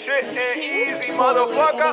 shit ain't easy, motherfucker.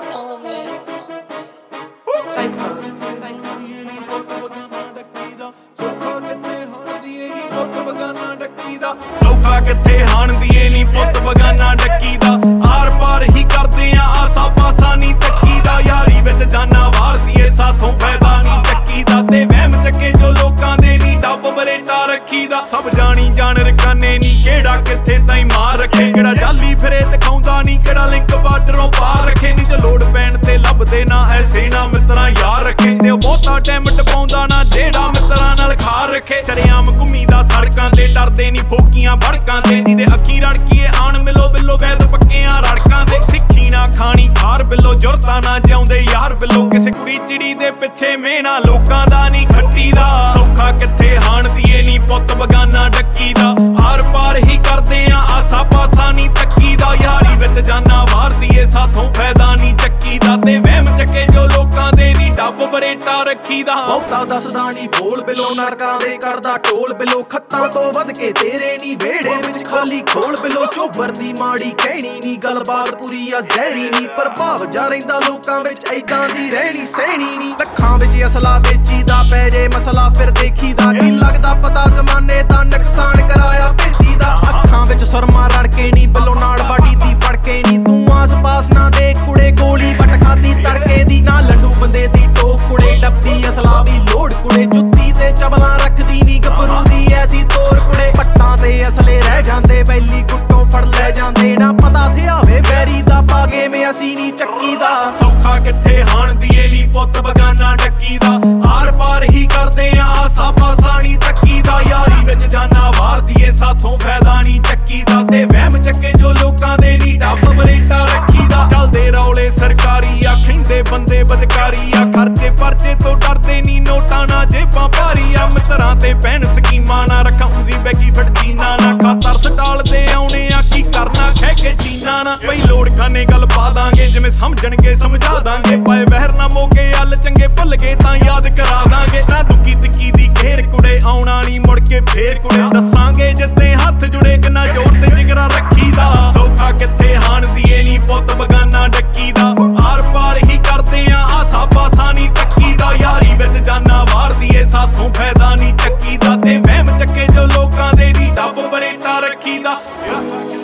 ਸੌਖਾ ਕਿੱਥੇ ਹਾਣਦੀਏ ਨੀ ਪੁੱਤ ਬਗਾਨਾ ਡੱਕੀ ਦਾ ਆਰ ਪਾਰ ਹੀ ਕਰਦੇ ਆ ਆਸਾ ਪਾਸਾ ਨੀ ਤੱਕੀ ਦਾ ਯਾਰੀ ਵਿੱਚ ਜਾਨਾ ਵਾਰਦੀਏ ਸਾਥੋਂ ਫਾਇਦਾ ਨੀ ਚੱਕੀ ਦਾ ਤੇ ਵਹਿਮ ਚੱਕੇ ਜੋ ਲੋਕਾਂ ਦੇ ਨੀ ਡੱਬ ਬਰੇਟਾ ਰੱਖੀ ਦਾ ਸਭ ਜਾਣੀ ਜਾਣ ਰਕਾਨੇ ਨੀ ਕਿਹੜਾ ਕਿੱਥੇ ਤਾਈ ਮਾਰ ਰੱਖੇ ਕਿਹੜਾ ਜਾਲੀ ਫਿਰੇ ਦਿਖਾਉਂਦਾ ਨੀ ਕਿਹੜਾ ਲਿੰਕ ਬਾਰਡਰੋਂ ਪਾਰ ਰੱਖੇ ਨੀ ਜੋ ਲੋੜ ਪੈਣ ਤੇ ਲੱਭਦੇ ਨਾ ਐਸੇ ਨਾ ਮਿੱਤਰਾਂ ਯਾਰ ਰੱਖੇ ਤੇ ਉਹ ਬਹੁਤਾ ਟਾਈਮ ਟਪਾਉਂਦਾ ਨਾ ਜਿਹੜਾ ਮਿੱਤਰਾਂ ਨਾਲ ਖਾ ਰੱਖੇ ਚਰਿਆਮ ਘੁੰਮੀ ਦਾ ਸੜਕਾਂ ਤੇ ਡਰਦੇ ਨੀ ਫੋਕੀਆਂ ਭੜਕਾਂ ਤੇ ਜਿਹਦੇ ਅੱਖੀ ਰੜਕੀਏ ਆਣ ਮਿਲੋ ਬਿੱਲੋ ਵੈਦ ਪੱਕਿਆਂ ਰੜਕਾਂ ਤੇ ਸਿੱਖੀ ਨਾ ਖਾਣੀ ਖਾਰ ਬਿੱਲੋ ਜੁਰਤਾ ਨਾ ਜਿਉਂਦੇ ਯਾਰ ਬਿੱਲੋ ਕਿਸੇ ਕੁੜੀ ਚਿੜੀ ਦੇ ਪਿੱਛੇ ਮੇਨਾ ਲੋਕਾਂ ਦਾ ਨੀ ਖੱਟੀ ਦਾ ਸੌਖਾ ਕਿੱਥੇ ਹਾਣਦੀਏ ਨੀ ਪੁੱਤ ਬਗਾਨਾ ਡੱਕੀ ਦਾ ਆਰ ਪਾਰ ਹੀ ਕਰਦੇ ਆ ਆਸਾ ਪਾਸਾ ਨੀ ਤੱਕੀ ਦਾ ਯਾਰੀ ਵਿੱਚ ਜਾਨਾ ਵਾਰਦੀਏ ਸਾਥੋਂ ਫਾਇਦਾ ਨੀ ਚੱਕੀ ਦਾ ਤੇ ਵਹਿਮ ਚੱਕੇ ਜੋ ਲੋਕਾਂ ਦੇ ਨੀ ਡੱਬ ਬਰੇਟਾ ਰੱਖੀ ਦਾ ਬਹੁਤਾ ਦੱਸਦਾ ਨੀ ਬੋਲ ਬਿਲੋ ਨਰਕਾਂ ਦੇ ਕਰਦਾ ਢੋਲ ਬਿਲੋ ਖੱਤਾਂ ਤੋਂ ਵੱਧ ਕੇ ਤੇਰੇ ਨੀ ਵਿਹੜੇ ਵਿੱਚ ਖਾਲੀ ਖੋਲ ਬਿਲੋ ਚੋਬਰ ਦੀ ਮਾੜੀ ਕਹਿਣੀ ਨੀ ਗੱਲਬਾਤ ਪੂਰੀ ਆ ਜ਼ਹਿਰੀ ਨੀ ਪ੍ਰਭਾਵ ਜਾ ਰਹਿੰਦਾ ਲੋਕਾਂ ਵਿੱਚ ਏਦਾਂ ਦੀ ਰਹਿਣੀ ਸਹਿਣੀ ਨੀ ਲੱਖਾਂ ਵਿੱਚ ਅਸਲਾ ਵੇਚੀ ਦਾ ਪੈ ਜੇ ਮਸਲਾ ਫਿਰ ਦੇਖੀ ਦਾ ਕੀ ਲੱਗਦਾ ਪਤਾ ਜ਼ਮਾਨੇ ਦਾ ਨੁਕਸਾਨ ਕਰਾਇਆ ਭੇਤੀ ਦਾ ਅੱਖਾਂ ਵਿੱਚ ਸੁਰਮਾ ਰੜ ਕੇ ਨੀ ਬਿਲੋ ਨਾਲ ਬਾਡੀ ਦੀ ਫੜ ਕੇ ਨੀ ਤੂੰ ਆਸ ਪਾਸ ਨਾ ਦੇ ਕੁੜੇ ਗੋਲੀ ਵੱਟ ਖਾਦੀ ਤੜਕੇ ਦੀ ਨਾ ਲੰਡੂ ਬੰਦੇ ਦੀ ਟੋਕ ਕੁੜੇ ਡੱਬੀ ਅਸਲਾ ਵੀ ਲੋੜ ਕੁੜੇ ਜੁੱਤੀ ਤੇ ਚਬਲਾਂ ਰੱਖਦੀ ਨੀ ਗੱਭਰੂ ਦੀ ਐਸੀ ਤੋਰ ਕੁੜੇ ਪੱਟਾਂ ਤੇ ਅਸਲੇ ਰਹਿ ਜਾਂਦੇ ਵੈਲੀ ਗੁੱਟੋਂ ਫੜ ਲੈ ਜਾਂਦੇ ਨਾ ਪਤਾ ਥਿਆਵੇ ਬੈਰੀ ਦਾ ਪਾਗੇ ਮੈਂ ਅਸੀਂ ਨੀ ਚੱਕੀ ਦਾ ਸੌਖਾ ਕਿੱਥੇ ਹਾਣਦੀਏ ਨੀ ਪੁੱਤ ਬਗਾਨਾ ਡੱਕੀ ਦਾ ਆਰ ਪਾਰ ਹੀ ਕਰਦੇ ਆ ਆਸਾ ਪਾਸਾ ਨੀ ਤੱਕੀ ਦਾ ਯਾਰੀ ਵਿੱਚ ਜਾਨਾ ਵਾਰਦੀਏ ਸਾਥੋਂ ਫਾਇਦਾ ਨੀ ਚੱਕੀ ਦਾ ਤੇ ਵਹਿਮ ਚੱਕੇ ਜੋ ਲੋਕਾਂ ਦੇ ਨੀ ਡੱਬ ਬਰੇਟਾ ਰੱਖੀ ਦਾ ਚੱਲਦੇ ਰੌਲੇ ਸਰਕਾਰੀ ਆ ਖਿੰਦੇ ਬੰਦੇ ਬਦਕਾਰੀ ਆ ਖਰਚੇ ਪਰਚੇ ਤੋਂ ਡਰਦੇ ਨੀ ਨੋਟਾਂ ਨਾ ਜੇਬਾਂ ਭਾਰੀ ਆ ਮਿੱਤਰਾਂ ਤੇ ਪੈਣ ਸਕੀਮਾਂ ਨਾ ਰੱਖਾਂ ਉਜ਼ੀ ਬੈਗੀ ਫੜਦੀਨਾ ਨਾ ਖਾਤਰ ਸਟਾਲਦੇ ਆਉਣੇ ਆ ਕੀ ਕਰਨਾ ਖਹਿ ਕੇ ਟੀਨਾ ਨਾ ਬਈ ਲੋੜ ਖਾਨੇ ਗੱਲ ਪਾ ਦਾਂਗੇ ਜਿਵੇਂ ਸਮਝਣਗੇ ਸਮਝਾ ਦਾਂਗੇ ਪਾਏ ਵਹਿਰ ਨਾ ਮੋਗੇ ਅੱਲ ਚੰਗੇ ਭੁੱਲ ਗਏ ਤਾਂ ਯਾਦ ਕਰਾ ਦਾਂਗੇ ਨਾ ਦੁੱਕੀ ਤਿੱਕੀ ਦੀ ਘੇਰ ਕੁੜੇ ਆਉਣਾ ਨੀ ਮੁੜ ਕੇ ਫੇਰ ਕੁੜੇ ਦੱਸਾਂਗੇ ਜਿੱਤੇ ਹੱਥ ਜੁੜੇ ਕਿੰਨਾ ਜ਼ੋਰ ਤੇ ਜਿਗਰਾ ਰੱਖੀ ਦਾ ਸੌਖਾ ਕਿੱਥੇ ਹਾਣਦੀਏ ਨੀ ਪੁੱਤ ਬਗਾਨਾ ਡੱਕੀ ਦਾ ਆਰ ਪਾਰ ਹੀ ਕਰਦੇ ਆ ਆਸਾ ਪਾਸਾ ਨੀ ਤੱਕੀ ਦਾ ਯਾਰੀ ਵਿੱਚ ਜਾਨਾ ਵਾਰਦੀਏ ਸਾਥੋਂ ਫਾਇਦਾ ਨੀ ਚੱਕੀ ਦਾ ਤੇ ਵਹਿਮ ਚੱਕੇ ਜੋ ਲੋਕਾਂ ਦੇ ਨੀ ਡੱਬ ਬਰੇਟਾ ਰੱਖੀ ਦਾ